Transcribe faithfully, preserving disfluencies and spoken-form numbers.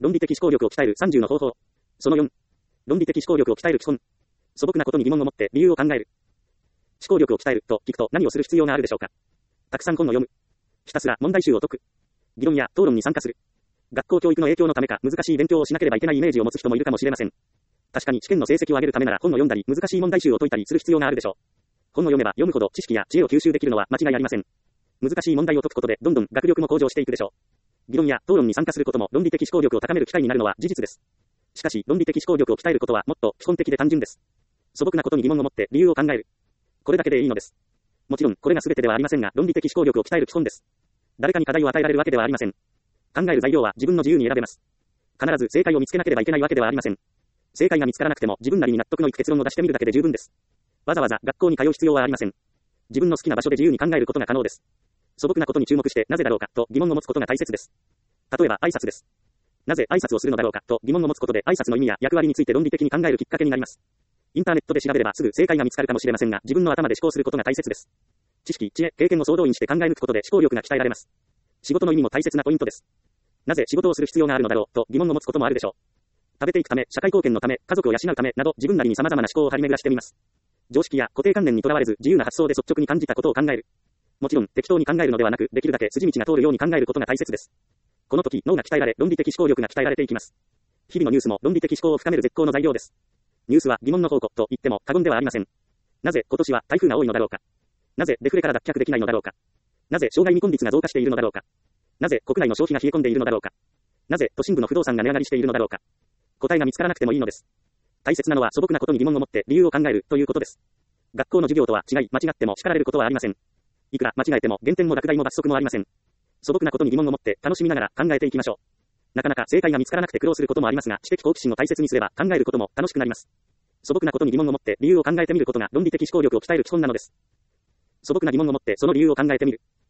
論理的思考力を鍛えるさんじゅうの方法。そのよん。論理的思考力を鍛える基本。素朴なことに疑問を持って理由を考える。思考力を鍛えると聞くと何をする必要があるでしょうか。たくさん本を読む。ひたすら問題集を解く。議論や討論に参加する。学校教育の影響のためか難しい勉強をしなければいけないイメージを持つ人もいるかもしれません。確かに試験の成績を上げるためなら本を読んだり難しい問題集を解いたりする必要があるでしょう。本を読めば読むほど知識や知恵を吸収できるのは間違いありません。難しい問題を解くことでどんどん学力も向上していくでしょう。議論や討論に参加することも論理的思考力を高める機会になるのは事実です。しかし論理的思考力を鍛えることはもっと基本的で単純です。素朴なことに疑問を持って理由を考える。これだけでいいのです。もちろんこれが全てではありませんが論理的思考力を鍛える基本です。誰かに課題を与えられるわけではありません。考える材料は自分の自由に選べます。必ず正解を見つけなければいけないわけではありません。正解が見つからなくても自分なりに納得のいく結論を出してみるだけで十分です。わざわざ学校に通う必要はありません。自分の好きな場所で自由に考えることが可能です。素朴なことに注目してなぜだろうかと疑問を持つことが大切です。例えば挨拶です。なぜ挨拶をするのだろうかと疑問を持つことで挨拶の意味や役割について論理的に考えるきっかけになります。インターネットで調べればすぐ正解が見つかるかもしれませんが自分の頭で思考することが大切です。知識、知恵、経験を総動員して考え抜くことで思考力が鍛えられます。仕事の意味も大切なポイントです。なぜ仕事をする必要があるのだろうと疑問を持つこともあるでしょう。食べていくため、社会貢献のため、家族を養うためなど自分なりに様々な思考を張り巡らしてみます。常識や固定観念にとらわれず自由な発想で率直に感じたことを考える。もちろん適当に考えるのではなくできるだけ筋道が通るように考えることが大切です。この時脳が鍛えられ論理的思考力が鍛えられていきます。日々のニュースも論理的思考を深める絶好の材料です。ニュースは疑問の宝庫と言っても過言ではありません。なぜ今年は台風が多いのだろうか。なぜデフレから脱却できないのだろうか。なぜ障害未婚率が増加しているのだろうか。なぜ国内の消費が冷え込んでいるのだろうか。なぜ都心部の不動産が値上がりしているのだろうか。答えが見つからなくてもいいのです。大切なのは素朴なことに疑問を持って理由を考えるということです。学校の授業とは違い間違っても叱られることはありません。いくら間違えても減点も落第も罰則もありません。素朴なことに疑問を持って楽しみながら考えていきましょう。なかなか正解が見つからなくて苦労することもありますが知的好奇心を大切にすれば考えることも楽しくなります。素朴なことに疑問を持って理由を考えてみることが論理的思考力を鍛える基本なのです。素朴な疑問を持ってその理由を考えてみる。